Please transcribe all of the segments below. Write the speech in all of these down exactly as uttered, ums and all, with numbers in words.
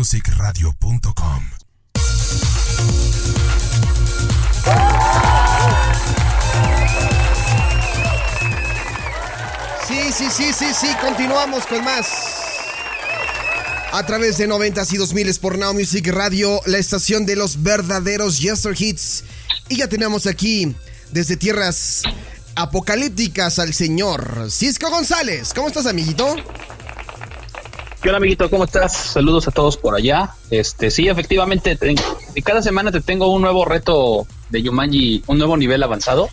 music radio punto com. Sí, sí, sí, sí, sí, continuamos con más. A través de noventas y dos miles por Now Music Radio, la estación de los verdaderos Yester Hits. Y ya tenemos aquí, desde tierras apocalípticas, al señor Cisco González. ¿Cómo estás, amiguito? ¿Qué onda, amiguito? ¿Cómo estás? Saludos a todos por allá. Este, sí, efectivamente, te, cada semana te tengo un nuevo reto de Jumanji, un nuevo nivel avanzado.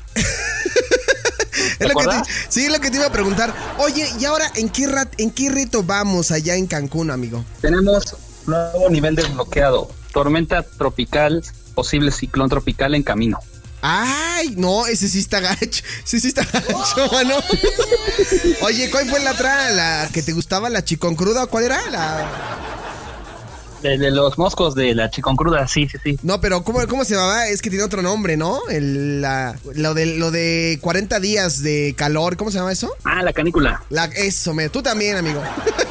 Es lo que te, sí, lo que te iba a preguntar. Oye, ¿y ahora en qué, rat, en qué reto vamos allá en Cancún, amigo? Tenemos un nuevo nivel desbloqueado. Tormenta tropical, posible ciclón tropical en camino. Ay, no, ese sí está gacho. Ese sí está gacho, mano. Oye, ¿cuál fue la otra? ¿La que te gustaba? ¿La chicón cruda o cuál era? La... De, de los moscos de la chicón cruda, sí, sí, sí. No, pero ¿cómo, cómo se llamaba? Es que tiene otro nombre, ¿no? El, la, lo, de, lo de cuarenta días de calor, ¿cómo se llama eso? Ah, la canícula. La, eso, me, tú también, amigo.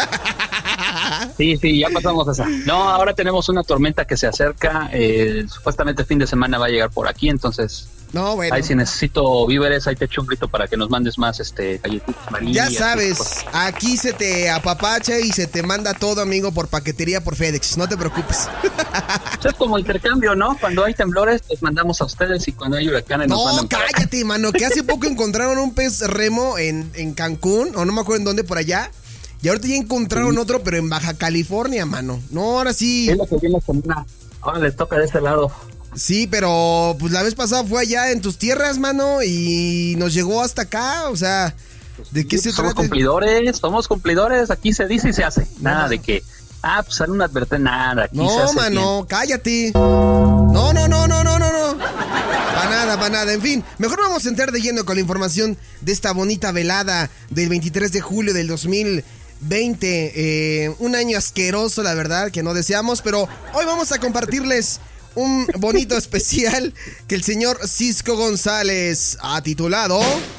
Sí, sí, ya pasamos esa. No, ahora tenemos una tormenta que se acerca. Eh, supuestamente el fin de semana va a llegar por aquí, entonces... No, bueno. Ahí si necesito víveres, ahí te echo un grito para que nos mandes más este galletitas amarillas. Ya sabes, aquí se te apapacha y se te manda todo, amigo, por paquetería por FedEx, no te preocupes. Es como intercambio, ¿no? Cuando hay temblores, les mandamos a ustedes y cuando hay huracanes no, nos mandan. No, cállate, mano, que hace poco encontraron un pez remo en, en Cancún, o no me acuerdo en dónde, por allá. Y ahorita ya encontraron sí. otro, pero en Baja California, mano. No, ahora sí. Es lo que viene con una. Ahora les toca de ese lado. Sí, pero pues la vez pasada fue allá en tus tierras, mano, y nos llegó hasta acá, o sea, ¿de qué sí, se somos trata? Somos cumplidores, somos cumplidores, aquí se dice y se hace. Nada no. de que, ah, pues sale una advertencia, nada, aquí no, se hace mano, bien. cállate. No, no, no, no, no, no, no. Para nada, para nada. En fin, mejor vamos a entrar de lleno con la información de esta bonita velada del veintitrés de julio del dos mil veinte. Eh, un año asqueroso, la verdad, que no deseamos, pero hoy vamos a compartirles un bonito especial que el señor Cisco González ha titulado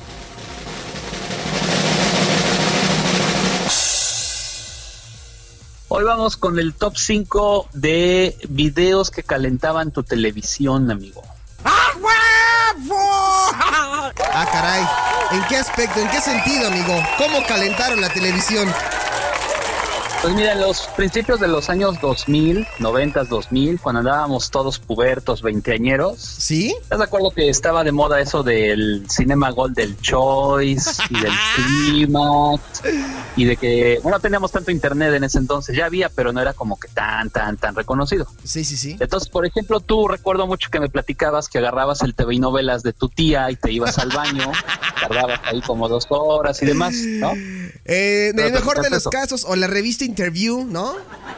Hoy vamos con el top cinco de videos que calentaban tu televisión, amigo. ¡Ah, caray! ¿En qué aspecto? ¿En qué sentido, amigo? ¿Cómo calentaron la televisión? Pues mira, en los principios de los años dos mil, noventas, dos mil, cuando andábamos todos pubertos, veinteañeros. ¿Sí? ¿Estás de acuerdo que estaba de moda eso del Cinema Gold del Choice y del Climax? Y de que, bueno, no teníamos tanto internet en ese entonces, ya había, pero no era como que tan, tan, tan reconocido. Sí, sí, sí. Entonces, por ejemplo, tú recuerdo mucho que me platicabas que agarrabas el T V y novelas de tu tía y te ibas al baño, tardabas ahí como dos horas y demás, ¿no? Eh, en el mejor de los eso. casos, o la revista Interview, ¿no?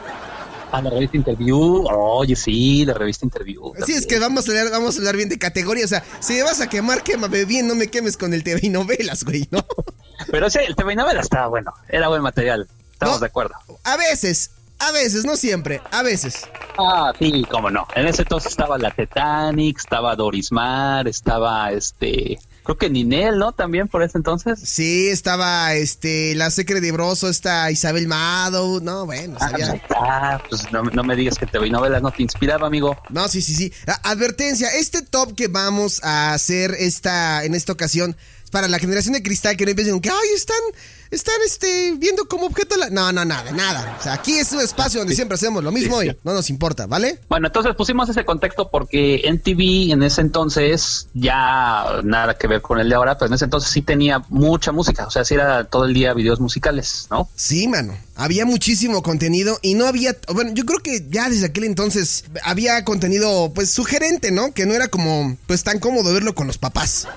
Ah, la revista Interview, oye, sí, la revista Interview. Sí, también. Es que vamos a hablar, vamos a hablar bien de categoría, o sea, si me vas a quemar, quémame bien, no me quemes con el T V y novelas, güey, ¿no? Pero sí, el T V y novelas estaba bueno, era buen material, estamos no, de acuerdo. A veces, a veces, no siempre, a veces. Ah, sí, cómo no. En ese entonces estaba la Titanic, estaba Doris Mar, estaba este... Creo que Ninel, ¿no? También por ese entonces. Sí, estaba este la Secre de Broso, está Isabel Mado, no, bueno, ah, sabía. Ah, pues no, no me digas que T V y novelas no te inspiraba, amigo. No, sí, sí, sí. Advertencia, este top que vamos a hacer esta en esta ocasión es para la generación de cristal que no empiecen que, ay, están, están este, viendo como objeto la... No, no, nada, nada. O sea, aquí es un espacio donde sí. siempre hacemos lo mismo sí, sí. y no nos importa, ¿vale? Bueno, entonces pusimos ese contexto porque M T V en ese entonces, ya nada que ver con el de ahora, pero en ese entonces sí tenía mucha música. O sea, sí era todo el día videos musicales, ¿no? Sí, mano. Había muchísimo contenido y no había... Bueno, yo creo que ya desde aquel entonces había contenido, pues, sugerente, ¿no? Que no era como, pues, tan cómodo verlo con los papás.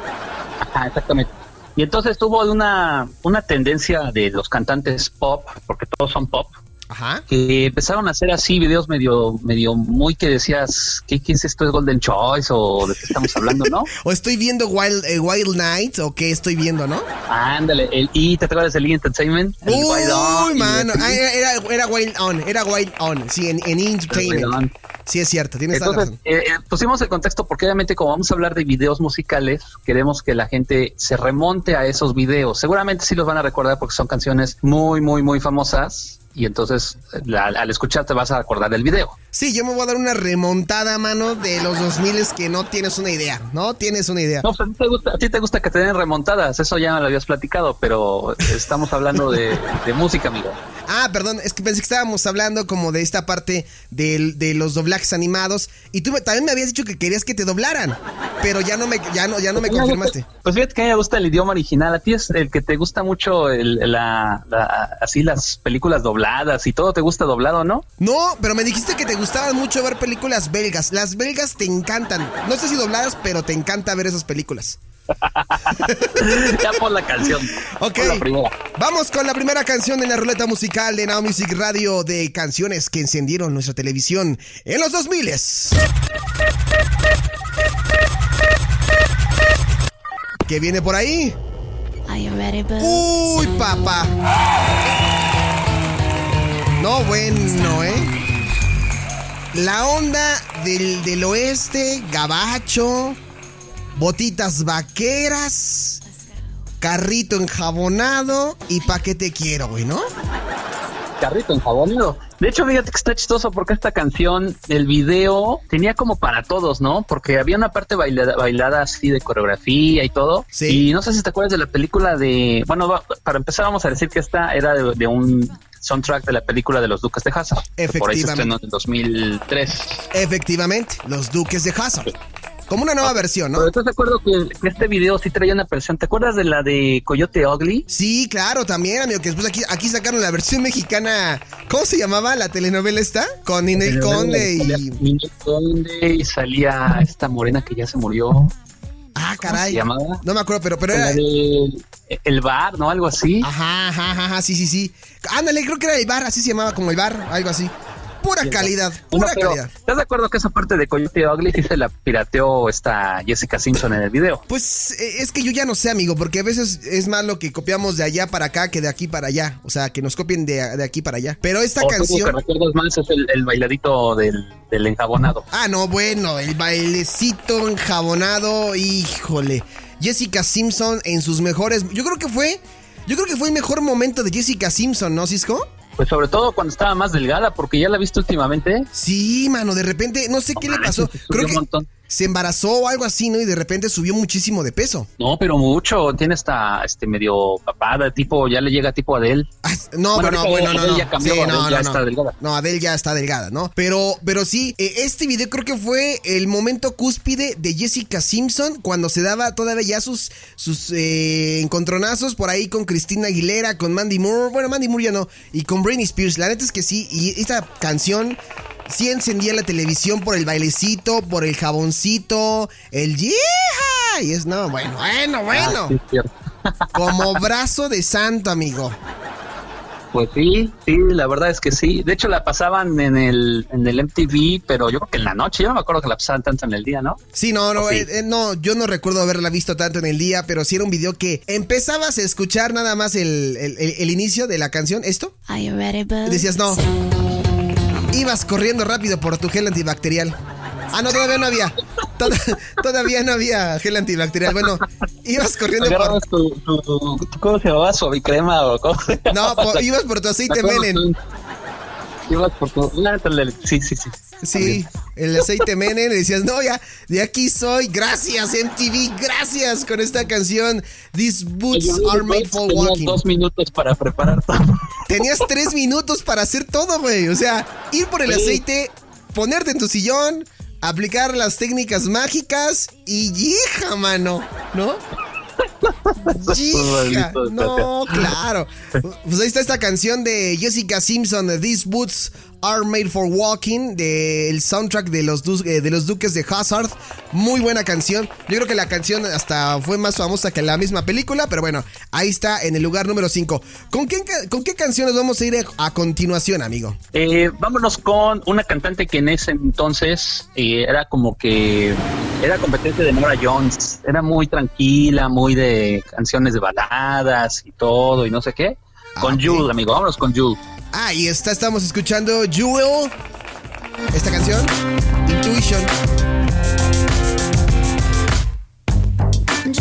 Ajá, exactamente. Y entonces tuvo una, una tendencia de los cantantes pop, porque todos son pop, Ajá. que empezaron a hacer así videos medio, medio muy que decías, ¿qué, qué es esto? ¿Es Golden Choice? ¿O de qué estamos hablando, no? O estoy viendo Wild, eh, Wild Night, o qué estoy viendo, ¿no? Ándale, el E, ¿te acuerdas del E Entertainment? El Uy, Wild On, mano, ah, era, era Wild On, era Wild On, sí, en, en Entertainment. Sí, es cierto, tienes Entonces, toda la razón. Eh, pusimos el contexto porque obviamente como vamos a hablar de videos musicales, queremos que la gente se remonte a esos videos. Seguramente sí los van a recordar porque son canciones muy, muy, muy famosas. y entonces la, al escuchar te vas a acordar del video. Sí, yo me voy a dar una remontada, mano, de los dos mil que no tienes una idea, no tienes una idea. No, pues a ti te gusta, a ti te gusta que te den remontadas, eso ya me lo habías platicado, pero estamos hablando de, de música, amigo. Ah, perdón, es que pensé que estábamos hablando como de esta parte de, de los doblajes animados, y tú también me habías dicho que querías que te doblaran, pero ya no me, ya no, ya no me confirmaste. Pues fíjate que a mí me gusta el idioma original, a ti es el que te gusta mucho el, la, la, así las películas dobladas y todo te gusta doblado, ¿no? No, pero me dijiste que te gustaban mucho ver películas belgas, las belgas te encantan, no sé si dobladas, pero te encanta ver esas películas. Ya pon la canción. Ok, la vamos con la primera canción en la ruleta musical de Now Music Radio de canciones que encendieron nuestra televisión en los dos mil. ¿Qué viene por ahí? Uy, papá. No, bueno, ¿eh? La onda del, del oeste, gabacho, botitas vaqueras, carrito enjabonado y pa' qué te quiero, güey, ¿no? Carrito enjabonado. De hecho, fíjate que está chistoso porque esta canción, el video, tenía como para todos, ¿no? Porque había una parte bailada, bailada así de coreografía y todo. Sí. Y no sé si te acuerdas de la película de... Bueno, va, para empezar vamos a decir que esta era de, de un soundtrack de la película de los Duques de Hazzard. Efectivamente. Por ahí se estrenó en dos mil tres. Efectivamente, los Duques de Hazzard. Como una nueva versión, ¿no? Pero ¿estás de acuerdo que, que este video sí traía una versión? ¿Te acuerdas de la de Coyote Ugly? Sí, claro, también, amigo, que después aquí, aquí sacaron la versión mexicana. ¿Cómo se llamaba la telenovela esta? Con Ninel Conde y... Ninel Conde y salía esta morena que ya se murió. Ah, caray. ¿Cómo se llamaba? No me acuerdo, pero, pero era... De El Bar, ¿no? Algo así. Ajá, ajá, ajá, sí, sí, sí. Ándale, creo que era El Bar, así se llamaba, como El Bar, algo así. Pura calidad, pura bueno, calidad. ¿Estás de acuerdo que esa parte de Coyote Ugly sí se la pirateó esta Jessica Simpson en el video? Pues es que yo ya no sé, amigo, porque a veces es más lo que copiamos de allá para acá que de aquí para allá. O sea, que nos copien de, de aquí para allá. Pero esta o canción... Lo que recuerdas más es el, el bailadito del, del enjabonado. Ah, no, bueno, el bailecito enjabonado, híjole. Jessica Simpson en sus mejores... Yo creo que fue... Yo creo que fue el mejor momento de Jessica Simpson, ¿no, Cisco? Pues sobre todo cuando estaba más delgada, porque ya la viste últimamente. Sí, mano, de repente, no sé qué le pasó. Creo que se embarazó o algo así, ¿no? Y de repente subió muchísimo de peso. No, pero mucho. Tiene esta, este, medio papada, tipo, ya le llega tipo Adele. Ah, no, bueno, pero no, bueno, no, Adele no. Ya cambió, sí, Adele no, ya no, está no. delgada. No, Adele ya está delgada, ¿no? Pero, pero sí, eh, este video creo que fue el momento cúspide de Jessica Simpson cuando se daba todavía ya sus, sus eh, encontronazos por ahí con Cristina Aguilera, con Mandy Moore. Bueno, Mandy Moore ya no. Y con Britney Spears. La neta es que sí, y esta canción... Sí encendía la televisión por el bailecito, por el jaboncito, el ¡yeeja! Y es, no, bueno, bueno, bueno. Ah, sí, como brazo de santo, amigo. Pues sí, sí, la verdad es que sí. De hecho, la pasaban en el en el M T V, pero yo creo que en la noche. Yo no me acuerdo que la pasaban tanto en el día, ¿no? Sí, no, no, sí. eh, eh, no, yo no recuerdo haberla visto tanto en el día, pero sí era un video que empezabas a escuchar nada más el, el, el, el inicio de la canción, ¿esto? Are you ready, bud? Decías, no. Ibas corriendo rápido por tu gel antibacterial. Ah, no, todavía no había. Tod- todavía no había gel antibacterial. Bueno, ibas corriendo por... Tu, tu, tu, ¿Cómo se llamaba? ¿Suavicrema o cómo? No, por, ibas por tu aceite Menen. Ibas por tu... Sí, sí, sí. Sí, el aceite Menen. Y decías, no, ya, de aquí soy. Gracias, M T V. Gracias con esta canción. These boots are made for walking. Tenías dos minutos para preparar todo. Tenías tres minutos para hacer todo, güey. O sea, ir por el sí. aceite, ponerte en tu sillón, aplicar las técnicas mágicas y hija, mano, ¿no? Hija, no, claro. Pues ahí está esta canción de Jessica Simpson, These Boots Are Made for Walking, del soundtrack de los, du- de los Duques de Hazzard. Muy buena canción. Yo creo que la canción hasta fue más famosa que la misma película, pero bueno, ahí está en el lugar número cinco. ¿Con qué, con qué canciones vamos a ir a continuación, amigo? Eh, vámonos con una cantante que en ese entonces eh, era como que era competencia de Norah Jones. Era muy tranquila, muy de canciones de baladas y todo y no sé qué. Con ah, okay. Jewel, amigo, vámonos con Jewel. Ah, y está, estamos escuchando Jewel. Esta canción, Intuition. I'm just a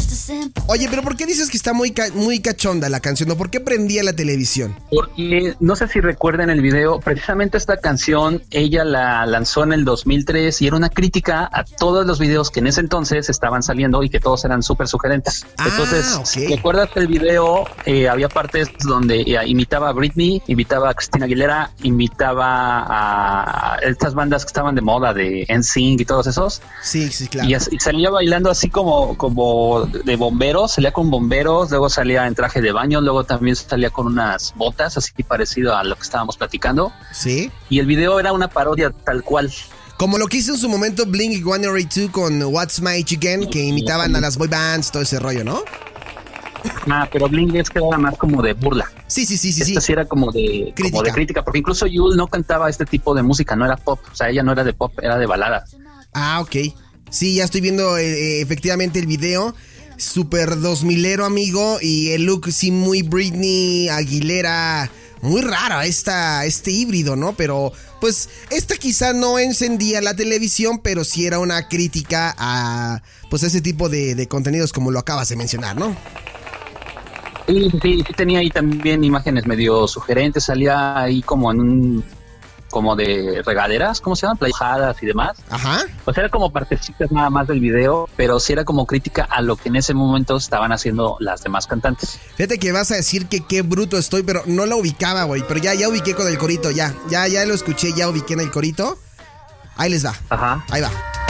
Oye, pero ¿por qué dices que está muy, ca- muy cachonda la canción? ¿O por qué prendía la televisión? Porque no sé si recuerdan el video, precisamente esta canción ella la lanzó en el dos mil tres y era una crítica a todos los videos que en ese entonces estaban saliendo y que todos eran súper sugerentes. Ah, Entonces, ok. si recuerdas el video, eh, había partes donde eh, imitaba a Britney, imitaba a Christina Aguilera, imitaba a estas bandas que estaban de moda, de N Sync y todos esos. Sí, sí, claro. Y, así- y salía bailando así como, como de bomberos, salía con bomberos, luego salía en traje de baño, luego también salía con unas botas, así parecido a lo que estábamos platicando. Sí. Y el video era una parodia tal cual. Como lo que hizo en su momento Blink ciento ochenta y dos con What's My Age Again, que imitaban a las boy bands, todo ese rollo, ¿no? Ah, pero Blink es que era más como de burla. Sí, sí, sí, sí, sí. Esta sí era como de Crítica. como de crítica, porque incluso Yul no cantaba este tipo de música, no era pop, o sea, ella no era de pop, era de baladas. Ah, ok. Sí, ya estoy viendo eh, eh, efectivamente el video. Super dos milero, amigo. Y el look sí muy Britney Aguilera. Muy raro esta, este híbrido, ¿no? Pero pues esta quizá no encendía la televisión, pero sí era una crítica a pues ese tipo de, de contenidos como lo acabas de mencionar, ¿no? Sí, sí, sí, sí tenía ahí también imágenes medio sugerentes, salía ahí como en un, como de regaderas, ¿cómo se llaman? Playadas y demás. Ajá. Pues era como partecitas nada más del video, pero sí era como crítica a lo que en ese momento estaban haciendo las demás cantantes. Fíjate que vas a decir que qué bruto estoy, pero no la ubicaba, güey. Pero ya, ya ubiqué con el corito, ya. Ya, ya lo escuché, ya ubiqué en el corito. Ahí les va. Ajá. Ahí va.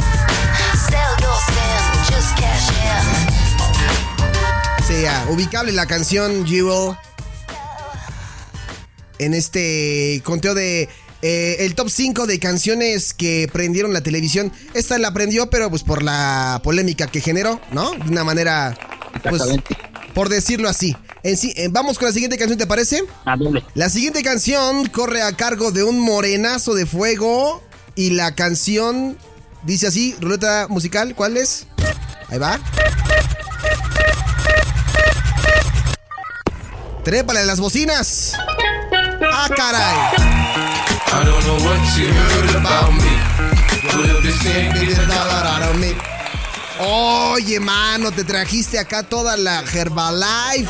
Sí, ya, ubicable la canción Jewel. En este conteo de eh, el top cinco de canciones que prendieron la televisión. Esta la prendió, pero pues por la polémica que generó, ¿no? De una manera, pues, Exactamente. por decirlo así. En sí, eh, vamos con la siguiente canción, ¿te parece? Ah, doble. La siguiente canción corre a cargo de un morenazo de fuego. Y la canción dice así, ruleta musical, ¿cuál es? Ahí va. Trépale las bocinas. ¡Ah, caray! I don't know what you heard about me. Will this thing be Oye, mano, te trajiste acá toda la Herbalife.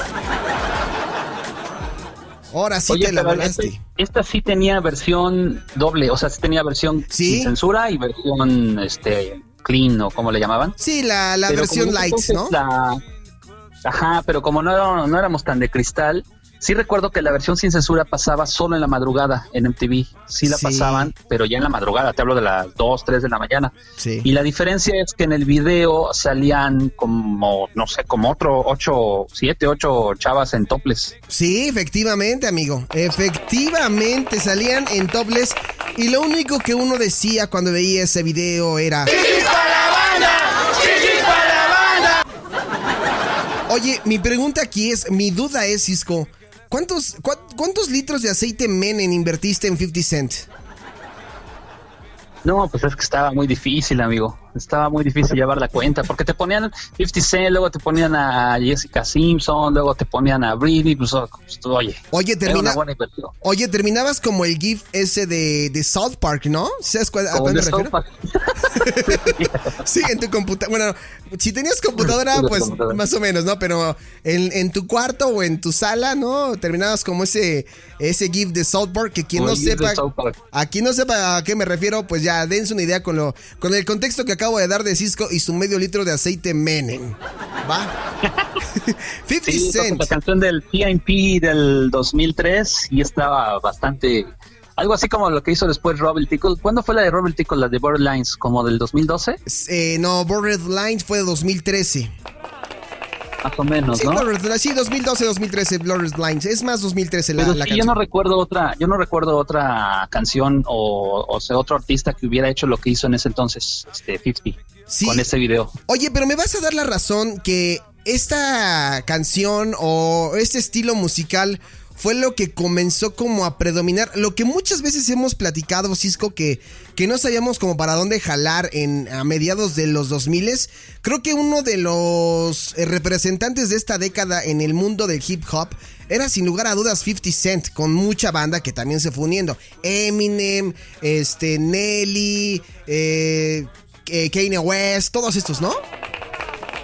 Ahora sí Oye, te la pero volaste. esta, esta sí tenía versión doble, o sea, sí tenía versión ¿Sí? sin censura y versión este clean o como le llamaban. Sí, la, la Pero versión como light, entonces ¿no? la- Ajá, pero como no, era- no éramos tan de cristal, sí recuerdo que la versión sin censura pasaba solo en la madrugada en M T V. Sí la Sí. pasaban, pero ya en la madrugada, te hablo de las dos, tres de la mañana. Sí. Y la diferencia es que en el video salían como, no sé, como otro ocho, siete, ocho chavas en topless. Sí, efectivamente, amigo. Efectivamente, salían en topless. Y lo único que uno decía cuando veía ese video era... Oye, mi pregunta aquí es, mi duda es, Cisco, ¿cuántos, cua- ¿cuántos litros de aceite Menem invertiste en fifty Cent? No, pues es que estaba muy difícil, amigo. Estaba muy difícil llevar la cuenta, porque te ponían fifty Cent, luego te ponían a Jessica Simpson, luego te ponían a Britney, pues, oh, pues, oye, Oye, era termina, una buena inversión. oye, terminabas como el GIF ese de, de South Park, ¿no? ¿Sabes cuál- a Como cuál me de refiero? South Park. Sí, en tu computadora. Bueno, si tenías computadora, Sí, de pues computadora. más o menos, ¿no? Pero en, en tu cuarto o en tu sala, ¿no? Terminabas como ese, ese GIF de South Park, que quien Como no el GIF de sepa, South Park. a quien no sepa a qué me refiero, pues ya dense una idea con lo, con el contexto que acabo de dar de Cisco y su medio litro de aceite Menem. ¿Va? fifty Sí, Cent. la canción del P I P del dos mil tres y estaba bastante... Algo así como lo que hizo después Robert Tickle. ¿Cuándo fue la de Robert Tickle, la de Borderlines? ¿Como del dos mil doce? Eh, no, Borderlines fue de dos mil trece. Más o menos, Sí, ¿no? Borderlines, sí, dos mil doce, dos mil trece, Borderlines. Es más dos mil trece la, Pero la sí, canción. yo no recuerdo otra, yo no recuerdo otra canción o, o sea, otro artista que hubiera hecho lo que hizo en ese entonces, este fifty, Sí. con ese video. Oye, pero me vas a dar la razón que esta canción o este estilo musical fue lo que comenzó como a predominar. Lo que muchas veces hemos platicado, Cisco, que, que no sabíamos como para dónde jalar en, a mediados de los dos mil. Creo que uno de los eh, representantes de esta década en el mundo del hip hop era sin lugar a dudas fifty Cent, con mucha banda que también se fue uniendo. Eminem, este, Nelly, eh, eh, Kanye West, todos estos, ¿no?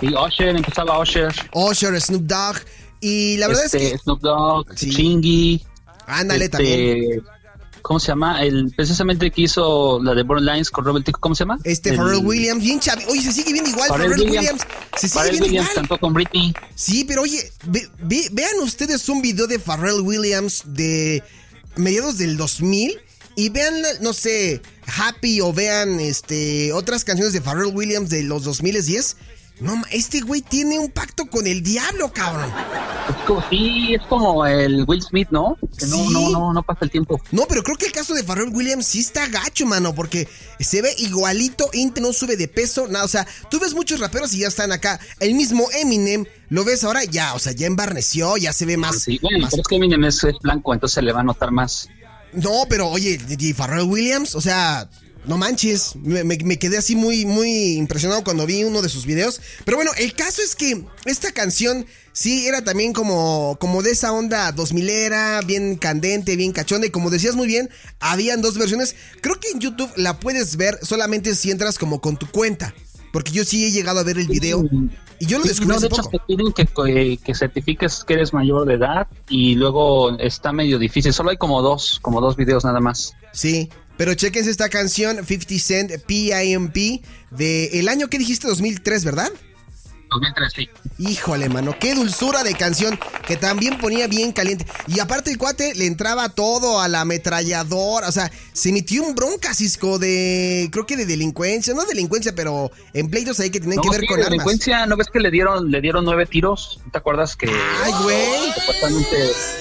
Sí, Usher, empezaba Usher. Usher, Snoop Dogg. Y la verdad este, es que... Snoop Dogg, Sí. Chingy. Ándale, este, también. ¿Cómo se llama? El precisamente que hizo la de Borderlines con Robert Tico, ¿cómo se llama? Este, El- Pharrell Williams, bien chavi. Oye, se sigue viendo igual, Pharrell Pharrell, Williams. Williams. Se sigue Pharrell viendo Williams igual. cantó con Britney. Sí, pero oye, ve- ve- vean ustedes un video de Pharrell Williams de mediados del dos mil y vean, no sé, Happy o vean este otras canciones de Pharrell Williams de los dos mil diez. No, ma- este güey tiene un pacto con el diablo, cabrón. Es como, sí, es como el Will Smith, ¿no? Que no, Sí. no, no, no pasa el tiempo. No, pero creo que el caso de Pharrell Williams sí está gacho, mano, porque se ve igualito, Inte no sube de peso, nada, o sea, tú ves muchos raperos y ya están acá. El mismo Eminem, lo ves ahora ya, o sea, ya embarneció, ya se ve más... Sí, bueno, más- pero es que Eminem es, es blanco, entonces se le va a notar más. No, pero oye, y Pharrell Williams, o sea, no manches, me, me- me quedé así muy, muy impresionado cuando vi uno de sus videos. Pero bueno, el caso es que esta canción sí era también como, como de esa onda dos milera, bien candente, bien cachonda. Y como decías muy bien, habían dos versiones. Creo que en YouTube la puedes ver solamente si entras como con tu cuenta. Porque yo sí he llegado a ver el video y yo lo Sí, descubrí no, hace de hecho, poco. te piden que, que, que certifiques que eres mayor de edad y luego está medio difícil. Solo hay como dos, como dos videos nada más. Sí, pero chequense esta canción, fifty Cent, P I M P, de el año que dijiste, dos mil tres, ¿verdad? dos mil tres, sí. Híjole, mano, qué dulzura de canción que también ponía bien caliente. Y aparte el cuate le entraba todo a la ametralladora, o sea, se metió un bronca, Cisco, de, creo que de delincuencia, no delincuencia, pero en pleitos ahí que tienen No, que ver sí, con de armas. delincuencia, ¿no ves que le dieron, le dieron nueve tiros? ¿No te acuerdas que Ay, güey, supuestamente...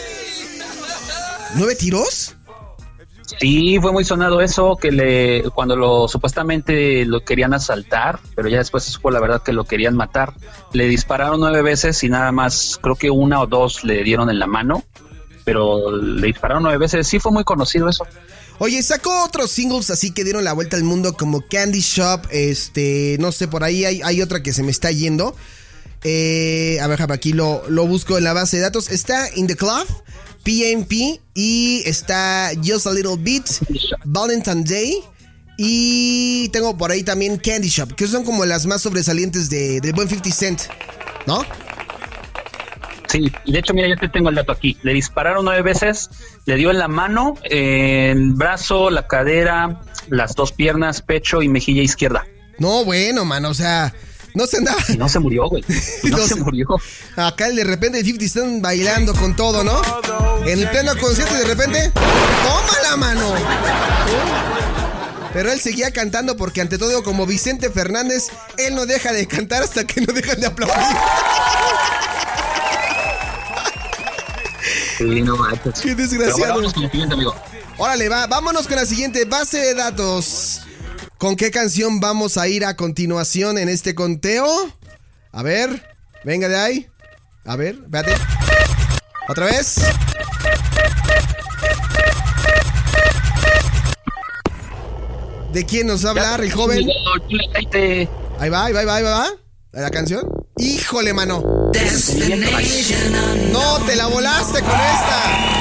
¿nueve tiros? Sí, fue muy sonado eso, que le cuando lo supuestamente lo querían asaltar, pero ya después se supo la verdad que lo querían matar. Le dispararon nueve veces y nada más, creo que una o dos le dieron en la mano, pero le dispararon nueve veces. Sí, fue muy conocido eso. Oye, sacó otros singles así que dieron la vuelta al mundo como Candy Shop, este, no sé, por ahí hay, hay otra que se me está yendo. Eh, a ver, aquí lo, lo busco en la base de datos. Está In The Club, P M P y está Just a Little Bit, Valentine Day y tengo por ahí también Candy Shop, que son como las más sobresalientes de, del buen fifty Cent, ¿no? Sí, y de hecho, mira, yo te tengo el dato aquí. Le dispararon nueve veces, le dio en la mano, el brazo, la cadera, las dos piernas, pecho y mejilla izquierda. No, bueno, mano, o sea, no se andaba. Y no se murió, güey. Y no, No se se- murió. Acá de repente el fifty Cent bailando con todo, ¿no? En el pleno concierto y de repente, ¡toma la mano! Pero él seguía cantando porque ante todo, como Vicente Fernández, él no deja de cantar hasta que no dejan de aplaudir. Sí, no manches. ¡Qué Pero bueno, desgraciado! vamos con el siguiente, amigo. Órale, va, vámonos con la siguiente base de datos. ¿Con qué canción vamos a ir a continuación en este conteo? A ver, venga de ahí. A ver, espérate. Otra vez. ¿De quién nos va a hablar el joven? Ahí Ahí va, ahí va, ahí va, ahí va. ¿La canción? ¡Híjole, mano! ¡No, te la volaste con esta!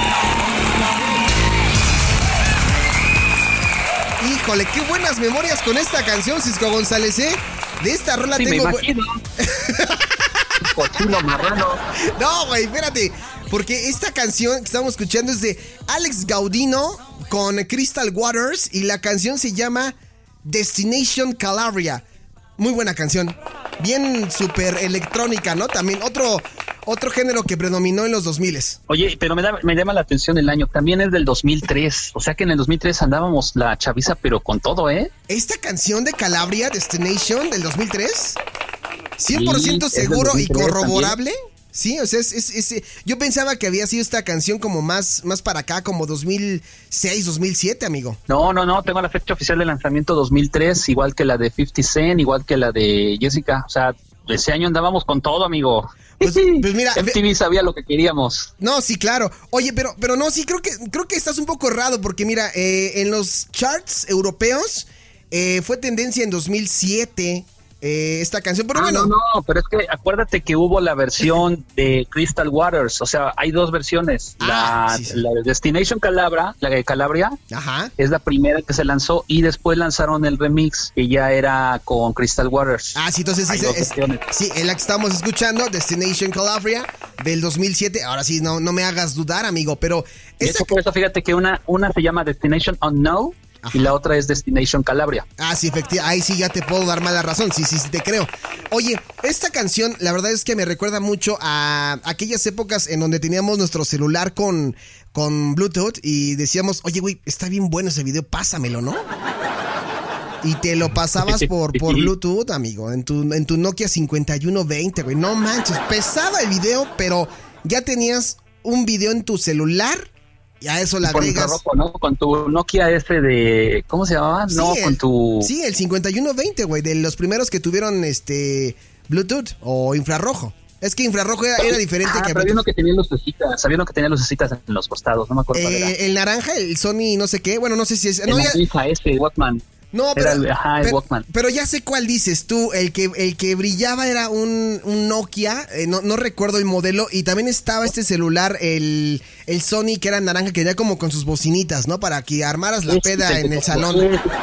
Híjole, qué buenas memorias con esta canción, Cisco González, ¿eh? De esta rola Sí, me tengo... bu- imagino. Cochino marrano. No, güey, espérate. Porque esta canción que estamos escuchando es de Alex Gaudino con Crystal Waters y la canción se llama Destination Calabria. Muy buena canción. Bien súper electrónica, ¿no? También otro, otro género que predominó en los dos mil. Oye, pero me, da, me llama la atención el año. También es del dos mil tres. O sea que en el dos mil tres andábamos la chaviza, pero con todo, ¿eh? Esta canción de Calabria, Destination, del dos mil tres, cien por ciento Sí, es del seguro y dos mil tres corroborable. Sí, o sea, es, es, es- yo pensaba que había sido esta canción como más, más para acá, como dos mil seis, dos mil siete, amigo. No, no, no. Tengo la fecha oficial de lanzamiento dos mil tres, igual que la de fifty Cent, igual que la de Jessica. O sea, ese año andábamos con todo, amigo. Pues- pues mira, M T V sabía lo que queríamos. No, sí, claro. Oye, pero, pero no, sí, creo que, creo que estás un poco errado porque mira, eh, en los charts europeos eh, fue tendencia en dos mil siete eh, esta canción, pero ah, bueno. No, no, pero es que acuérdate que hubo la versión de Crystal Waters, o sea, hay dos versiones. Ah, la, sí, sí. la de Destination Calabria, la de Calabria, Ajá. es la primera que se lanzó y después lanzaron el remix que ya era con Crystal Waters. Ah, sí, entonces sí, Hay es, dos es, versiones. sí, es la que estamos escuchando, Destination Calabria, del dos mil siete. Ahora sí, no, no me hagas dudar, amigo, pero... De esta... hecho, por eso fíjate que una, una se llama Destination Unknown. Ajá. Y la otra es Destination Calabria. Ah, sí, efectivamente. Ahí sí ya te puedo dar mala razón. Sí, sí, sí, te creo. Oye, esta canción, la verdad es que me recuerda mucho a aquellas épocas en donde teníamos nuestro celular con, con Bluetooth y decíamos, oye, güey, está bien bueno ese video, pásamelo, ¿no? Y te lo pasabas por, por Bluetooth, amigo, en tu, en tu Nokia cincuenta y uno veinte, güey. No manches, pesaba el video, pero ya tenías un video en tu celular. Y a eso le agregas. Infrarrojo, ¿no? Con tu Nokia ese de. ¿Cómo se llamaba? Sí, no, el, con tu. Sí, el cincuenta y uno veinte, güey. De los primeros que tuvieron este Bluetooth o infrarrojo. Es que infrarrojo era, era diferente ah, que. Pero había uno que tenía lucecitas. Había uno que tenía lucecitas en los costados. No me acuerdo eh, cuál era. El naranja, el Sony, no sé qué. Bueno, no sé si es. El no, ya... naranja, este, Walkman. No, pero, el, ajá, el pero, Walkman. pero ya sé cuál dices tú. El que, el que brillaba era un, un Nokia. Eh, no, no recuerdo el modelo. Y también estaba este celular, el, el Sony, que era naranja, que venía como con sus bocinitas, ¿no? Para que armaras la peda sí, en el salón.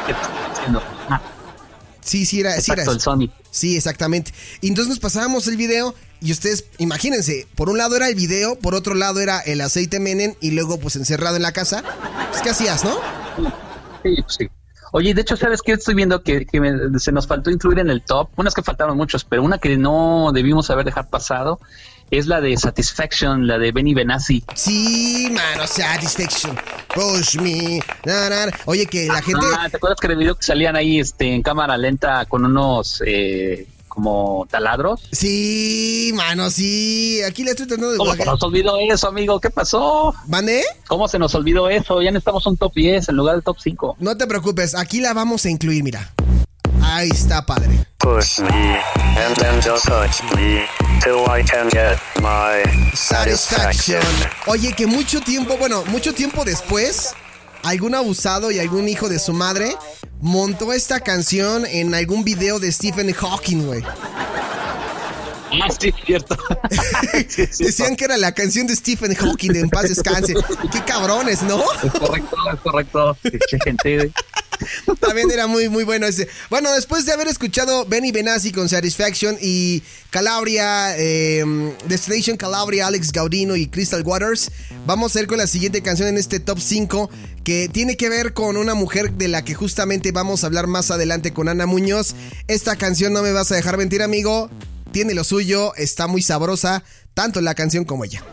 Sí, sí era, sí Exacto, era el Sony. Sí, exactamente. Y entonces nos pasábamos el video y ustedes, imagínense, por un lado era el video, por otro lado era el aceite Menem y luego pues encerrado en la casa. Pues, ¿qué hacías, no? Sí, pues sí. Oye, de hecho, ¿sabes qué? Estoy viendo que, que me, se nos faltó incluir en el top. Unas que faltaron muchos, pero una que no debimos haber dejado pasado es la de Satisfaction, la de Benny Benassi. Sí, mano, Satisfaction. Push me. Na, na, na. Oye, que la gente... Ah, ¿te acuerdas que en el video que salían ahí este, en cámara lenta con unos... Eh, como taladros? Sí, mano, sí. Aquí le estoy tratando de... ¿Cómo se nos olvidó eso, amigo? ¿Qué pasó? ¿Mande? ¿Cómo se nos olvidó eso? Ya necesitamos un top diez en lugar del top cinco. No te preocupes, aquí la vamos a incluir, mira. Ahí está, padre. Push me, and then just touch me, till I can get my satisfaction. Oye, que mucho tiempo, bueno, mucho tiempo después, algún abusado y algún hijo de su madre montó esta canción en algún video de Stephen Hawking, güey. Ah, sí, es cierto. sí, es Decían cierto. que era la canción de Stephen Hawking de En Paz Descanse. Qué cabrones, ¿no? Es correcto, es correcto. Che, gente, güey. También era muy, muy bueno ese. Bueno, después de haber escuchado Benny Benassi con Satisfaction y Calabria, eh, Destination Calabria, Alex Gaudino y Crystal Waters, vamos a ir con la siguiente canción en este top cinco, que tiene que ver con una mujer de la que justamente vamos a hablar más adelante con Ana Muñoz. Esta canción, no me vas a dejar mentir, amigo, tiene lo suyo, está muy sabrosa, tanto la canción como ella.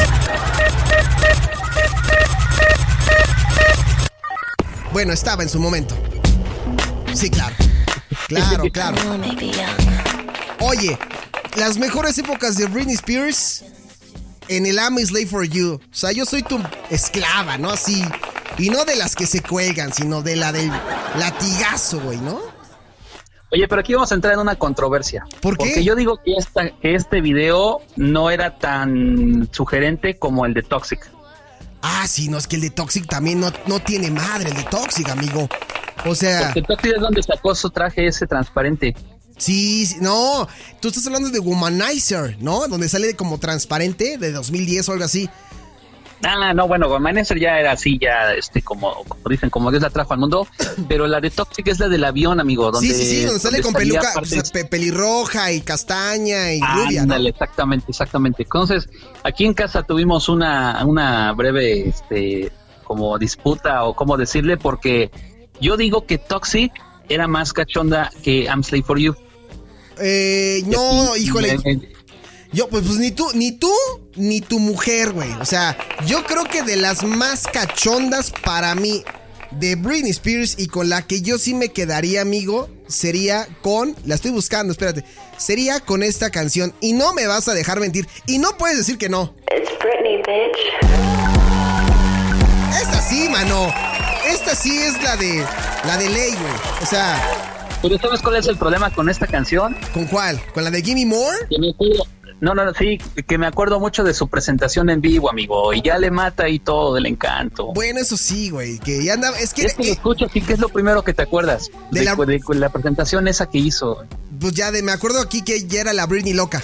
Bueno, estaba en su momento. Sí, claro. Claro, claro. Oye, las mejores épocas de Britney Spears en el I'm a Slave for You. O sea, yo soy tu esclava, ¿no? Así. Y no de las que se cuelgan, sino de la del latigazo, güey, ¿no? Oye, pero aquí vamos a entrar en una controversia. ¿Por qué? Porque yo digo que, esta, que este video no era tan sugerente como el de Toxic. Ah, sí, no, es que el de Toxic también no, no tiene madre, el de Toxic, amigo. O sea... Porque Toxic es donde sacó su traje ese transparente. Sí, sí, no, tú estás hablando de Womanizer, ¿no? Donde sale como transparente, de dos mil diez o algo así. Ah, no, bueno, Womanizer ya era así, ya, este, como, como dicen, como Dios la trajo al mundo. Pero la de Toxic es la del avión, amigo. Donde, sí, sí, sí, donde sale con peluca, partes... o sea, pe- pelirroja y castaña y ah, rubia, ¿no? Dale, exactamente, exactamente. Entonces, aquí en casa tuvimos una, una breve, este, como disputa o cómo decirle, porque yo digo que Toxic era más cachonda que I'm Slave for You. Eh, no, Y- híjole. y- y- Yo, pues, pues ni tú, ni tú, ni tu mujer, güey. O sea, yo creo que de las más cachondas para mí de Britney Spears y con la que yo sí me quedaría, amigo, sería con, la estoy buscando, espérate, sería con esta canción. Y no me vas a dejar mentir. Y no puedes decir que no. It's Britney, bitch. Esta sí, mano. Esta sí es la de, la de ley, güey. O sea, Pero ¿sabes cuál es el problema con esta canción? ¿con cuál? ¿Con la de Gimme More? Que me acuerdo, no, no, no, sí, que me acuerdo mucho de su presentación en vivo, amigo, y ya le mata ahí todo del encanto. Bueno, eso sí, güey, que ya andaba, es que... Es que lo eh, escuchas y ¿qué es lo primero que te acuerdas? De De, la- de- de la presentación esa que hizo. pues ya de, me acuerdo aquí que ya era la Britney loca.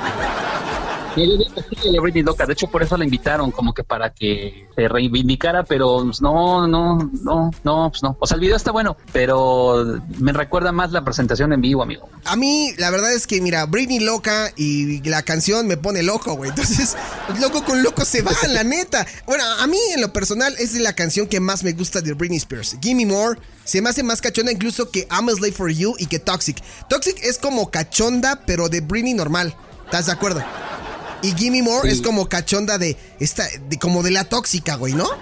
La Britney loca, de hecho por eso la invitaron, como que para que se reivindicara, pero pues, no, no, no, no, pues no. O sea, el video está bueno, pero me recuerda más la presentación en vivo, amigo. A mí, la verdad es que, mira, Britney loca y la canción me pone loco, güey. Entonces, loco con loco se va, la neta. Bueno, a mí, en lo personal, es la canción que más me gusta de Britney Spears. Gimme More. Se me hace más cachonda incluso que I'm a Slave for You y que Toxic. Toxic es como cachonda, pero de Britney normal. ¿Estás de acuerdo? Y Gimme More sí. Es como cachonda de esta, de, como de la tóxica, güey, ¿no?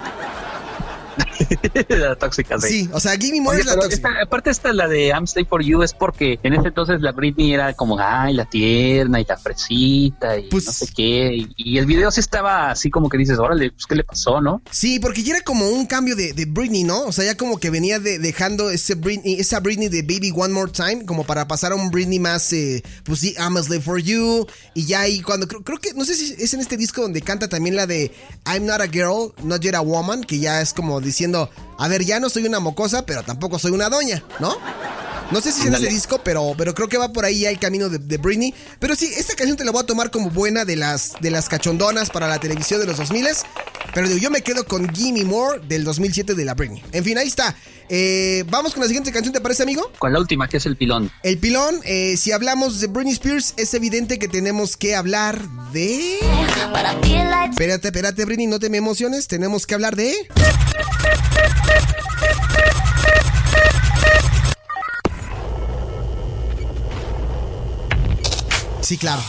La tóxica, sí. Sí, o sea, Gimme More. Oye, es la tóxica. Esta, aparte esta, la de I'm Stay For You, es porque en ese entonces la Britney era como, ay, la tierna y la fresita y pues, no sé qué. Y, y el video sí estaba así como que dices, órale, pues, ¿qué le pasó, no? Sí, porque ya era como un cambio de, de Britney, ¿no? O sea, ya como que venía de, dejando ese Britney, esa Britney de Baby One More Time, como para pasar a un Britney más, eh, pues sí, I'm a Slave For You. Y ya ahí cuando, creo, creo que, no sé si es en este disco donde canta también la de I'm Not a Girl, Not Yet a Woman, que ya es como diciendo, a ver, ya no soy una mocosa, pero tampoco soy una doña, ¿no? No sé si es en ese disco, pero, pero creo que va por ahí ya el camino de, de Britney. Pero sí, esta canción te la voy a tomar como buena de las, de las cachondonas para la televisión de los dos miles. Pero digo, yo me quedo con Gimme More del dos mil siete de la Britney. En fin, ahí está. Eh, Vamos con la siguiente canción, ¿te parece, amigo? Con la última, que es El Pilón. El Pilón, eh, si hablamos de Britney Spears, es evidente que tenemos que hablar de... Espérate, espérate, Britney, no te me emociones. Tenemos que hablar de... Sí, claro.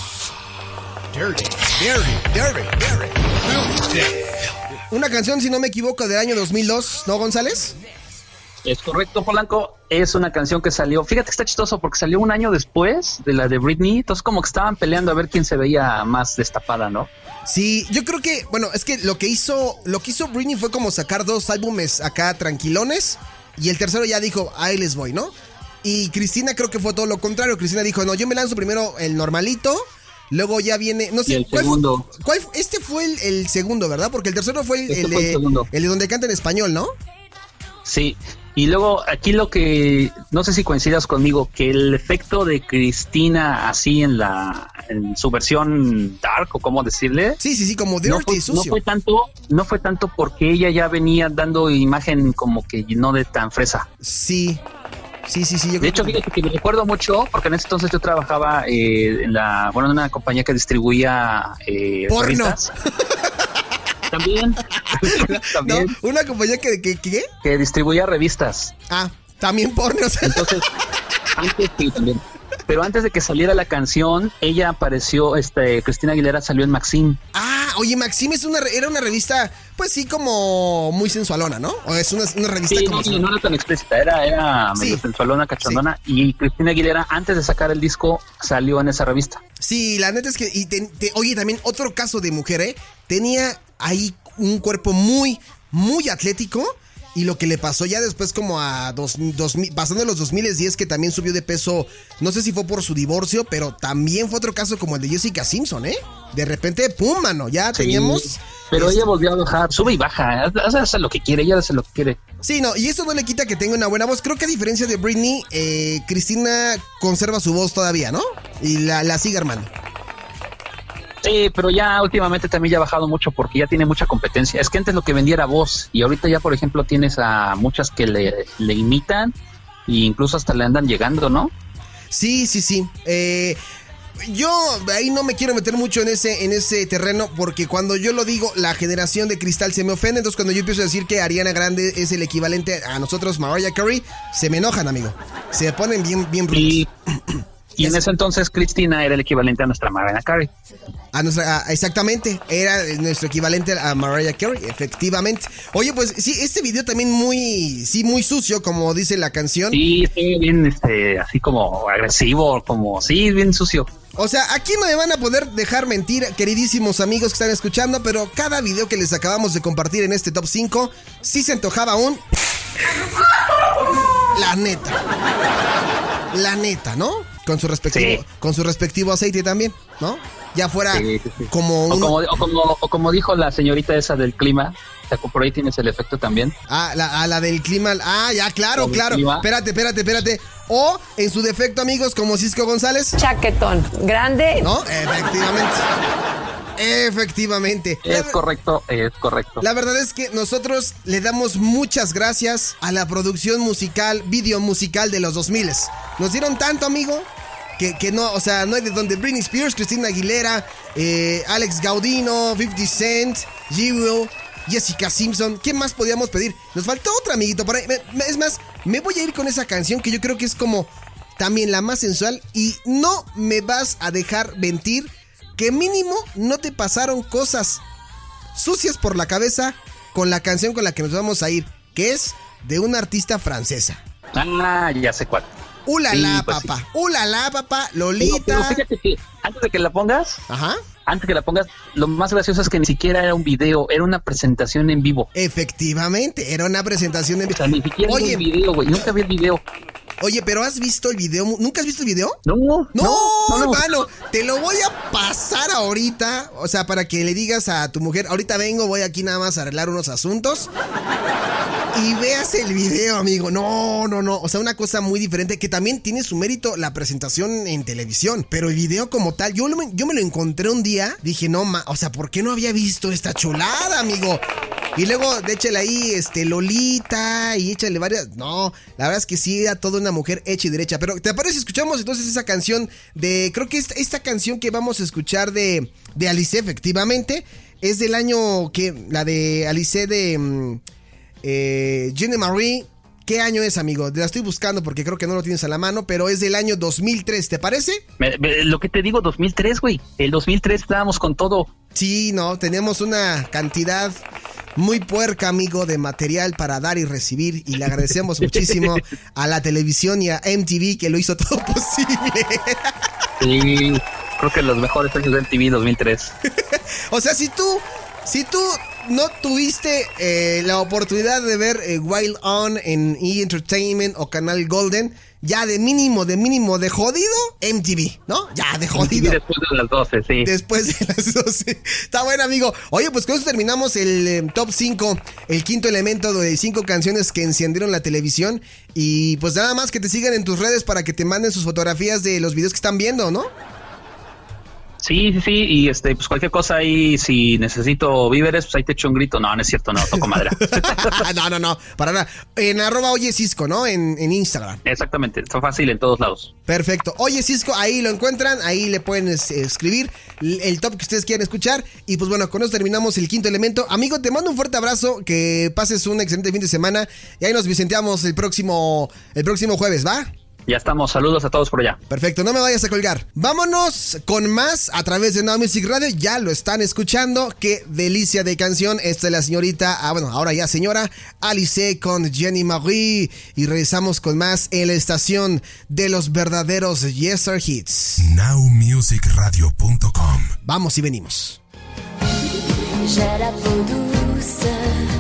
Dirty, dirty, dirty, dirty. Una canción, si no me equivoco, del año dos mil dos, ¿no, González? Es correcto, Polanco. Es una canción que salió, fíjate que está chistoso porque salió un año después de la de Britney. Entonces como que estaban peleando a ver quién se veía más destapada, ¿no? Sí, yo creo que, bueno, es que lo que hizo, lo que hizo Britney fue como sacar dos álbumes acá tranquilones y el tercero ya dijo, ahí les voy, ¿no? Y Cristina creo que fue todo lo contrario. Cristina dijo, no, yo me lanzo primero el normalito, luego ya viene, no sé, y el ¿cuál, segundo. ¿cuál? Este fue el, el segundo, ¿verdad? Porque el tercero fue el, este el, fue el, de, segundo. el de donde canta en español, ¿no? Sí, y luego aquí lo que, no sé si coincidas conmigo, que el efecto de Cristina así en la, en su versión dark, o cómo decirle. Sí, sí, sí, como dirty, no fue, sucio. No fue tanto, no fue tanto porque ella ya venía dando imagen como que no de tan fresa. Sí. Sí, sí, sí. Yo de hecho, que... fíjate que me recuerdo mucho, porque en ese entonces yo trabajaba eh, en la, bueno, en una compañía que distribuía eh, porno. Revistas. También. También. No, una compañía que, que, que, que distribuía revistas. Ah, también porno. Entonces, antes sí, también. Pero antes de que saliera la canción, ella apareció, este, Cristina Aguilera salió en Maxim. Ah, oye, Maxim es una, era una revista, pues sí, como muy sensualona, ¿no? O es una, una revista sí, como... No, no era tan explícita, era, era medio sí. sensualona, cachondona. Sí. Y Cristina Aguilera, antes de sacar el disco, salió en esa revista. Sí, la neta es que, y te, te, oye, también otro caso de mujer, ¿eh? Tenía ahí un cuerpo muy, muy atlético. Y lo que le pasó ya después como a dos, dos, pasando los dos mil diez, que también subió de peso, no sé si fue por su divorcio, pero también fue otro caso como el de Jessica Simpson, ¿eh? De repente, pum, mano, ya sí, teníamos... Pero este... ella volvió a bajar, sube y baja, hace, hace lo que quiere, ella hace lo que quiere. Sí, no, y eso no le quita que tenga una buena voz. Creo que a diferencia de Britney, eh, Cristina conserva su voz todavía, ¿no? Y la, la sigue armando. Sí, pero ya últimamente también ya ha bajado mucho porque ya tiene mucha competencia. Es que antes lo que vendía era voz y ahorita ya, por ejemplo, tienes a muchas que le, le imitan e incluso hasta le andan llegando, ¿no? Sí, sí, sí. Eh, yo ahí no me quiero meter mucho en ese, en ese terreno porque cuando yo lo digo, la generación de cristal se me ofende. Entonces cuando yo empiezo a decir que Ariana Grande es el equivalente a nosotros, Mariah Carey, se me enojan, amigo. Se ponen bien, bien brutos. Y... Y en ese entonces Cristina era el equivalente a nuestra Mariah Carey. A nuestra, a, exactamente, era nuestro equivalente a Mariah Carey, efectivamente. Oye, pues sí, este video también muy, sí, muy sucio, como dice la canción. Sí, sí, bien, este, así como agresivo, como, sí, bien sucio. O sea, aquí no me van a poder dejar mentir, queridísimos amigos que están escuchando, pero cada video que les acabamos de compartir en este top cinco, sí se antojaba un... La neta. La neta, ¿no? Con su respectivo, sí. con su respectivo aceite también, ¿no? Ya fuera sí, sí, sí. como un... O como, o, como, o como dijo la señorita esa del clima, por ahí tienes el efecto también. Ah, la, a la del clima. Ah, ya, claro, claro. Espérate, espérate, espérate. O, en su defecto, amigos, como Cisco González. Chaquetón, grande. ¿No? Efectivamente. Efectivamente. Es correcto, es correcto. La verdad es que nosotros le damos muchas gracias a la producción musical, video musical de los dos mil. Nos dieron tanto, amigo, que, que no, o sea, no hay de donde. Britney Spears, Christina Aguilera, eh, Alex Gaudino, fifty Cent, G-Will, Jessica Simpson. ¿Qué más podíamos pedir? Nos faltó otra, amiguito, por ahí. Es más, me voy a ir con esa canción que yo creo que es como también la más sensual. Y no me vas a dejar mentir que mínimo no te pasaron cosas sucias por la cabeza con la canción con la que nos vamos a ir, que es de una artista francesa. Ah, ya sé cuál. ¡Ulala, sí, pues papá! Sí. ¡Ulala, papá! Lolita. Pero, pero fíjate que antes de que la pongas, Ajá. Antes que la pongas, lo más gracioso es que ni siquiera era un video, era una presentación en vivo. Efectivamente, era una presentación en vivo. O sea, ni siquiera Oye, era un video, güey. Nunca vi el video. Oye, pero ¿has visto el video? ¿Nunca has visto el video? No, no, No, no, no. hermano, te lo voy a pasar ahorita, o sea, para que le digas a tu mujer, ahorita vengo, voy aquí nada más a arreglar unos asuntos y veas el video, amigo. No, no, no, o sea, una cosa muy diferente que también tiene su mérito la presentación en televisión, pero el video como tal, yo, lo, yo me lo encontré un día, dije, no, ma, o sea, ¿por qué no había visto esta chulada, amigo? Y luego, échale ahí, este, Lolita, y échale varias. No, la verdad es que sí, era toda una mujer hecha y derecha. Pero, ¿te parece? Escuchamos entonces esa canción de. Creo que esta, esta canción que vamos a escuchar de, de Alice, efectivamente, es del año que. La de Alice de. Eh, Jeanne Marie. ¿Qué año es, amigo? La estoy buscando porque creo que no lo tienes a la mano, pero es del año dos mil tres, ¿te parece? Me, me, lo que te digo, dos mil tres, güey. El dos mil tres estábamos con todo. Sí, no, tenemos una cantidad muy puerca, amigo, de material para dar y recibir, y le agradecemos muchísimo a la televisión y a M T V que lo hizo todo posible. Sí, creo que los mejores años de M T V dos mil tres. O sea, si tú, si tú no tuviste eh, la oportunidad de ver eh, Wild On en E! Entertainment o Canal Golden, ya de mínimo, de mínimo, de jodido, M T V, ¿no? Ya, de jodido. Después de las doce, sí. Después de las doce. Está bueno, amigo. Oye, pues con eso terminamos el eh, top cinco, el quinto elemento de cinco canciones que encendieron la televisión. Y pues nada más que te sigan en tus redes para que te manden sus fotografías de los videos que están viendo, ¿no? Sí, sí, sí, y este, pues cualquier cosa ahí, si necesito víveres, pues ahí te echo un grito. No, no es cierto, no, toco madera. no, no, no, para nada. En arroba Oye Cisco, ¿no? En, en Instagram. Exactamente, está fácil en todos lados. Perfecto. Oye Cisco, ahí lo encuentran, ahí le pueden es, escribir el top que ustedes quieran escuchar. Y pues bueno, con eso terminamos el quinto elemento. Amigo, te mando un fuerte abrazo, que pases un excelente fin de semana. Y ahí nos vicenteamos el próximo, el próximo jueves, ¿va? Ya estamos, saludos a todos por allá. Perfecto, no me vayas a colgar. Vámonos con más a través de Now Music Radio. Ya lo están escuchando. Qué delicia de canción. Esta es la señorita, ah bueno, ahora ya señora, Alice con Jeanne Marie. Y regresamos con más en la estación de los verdaderos Yes Sir Hits. now music radio punto com. Vamos y venimos. J'ai la peau douce